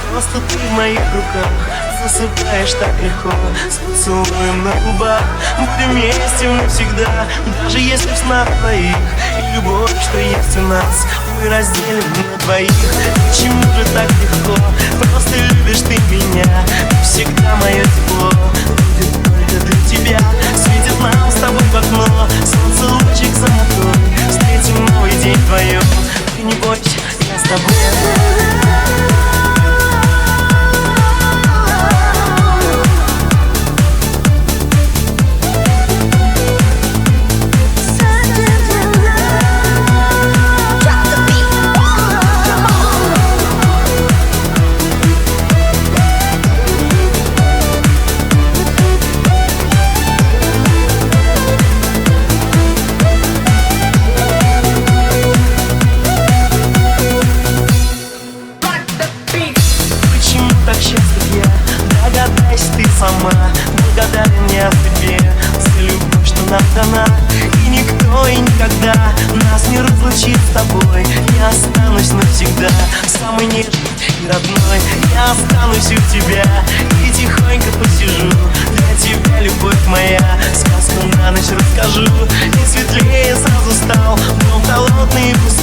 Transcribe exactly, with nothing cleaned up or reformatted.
Просто ты в моих руках, засыпаешь так легко, с поцелуем на губах. Будем вместе навсегда, даже если в снах твоих. И любовь, что есть у нас, мы разделим на двоих. Почему же так легко? Просто любишь ты меня, и всегда мое тепло будет только для тебя. Светит нам с тобой в окно солнце, лучик золотой. Встретим новый день вдвоем. Ты не бойся, я с тобой. Догадайся ты сама, благодарен я тебе за любовь, что нам дана. И никто и никогда нас не разлучит с тобой. Я останусь навсегда, самый нежный и родной. Я останусь у тебя и тихонько посижу. Для тебя, любовь моя, сказку на ночь расскажу. И светлее сразу стал дом холодный и пустой.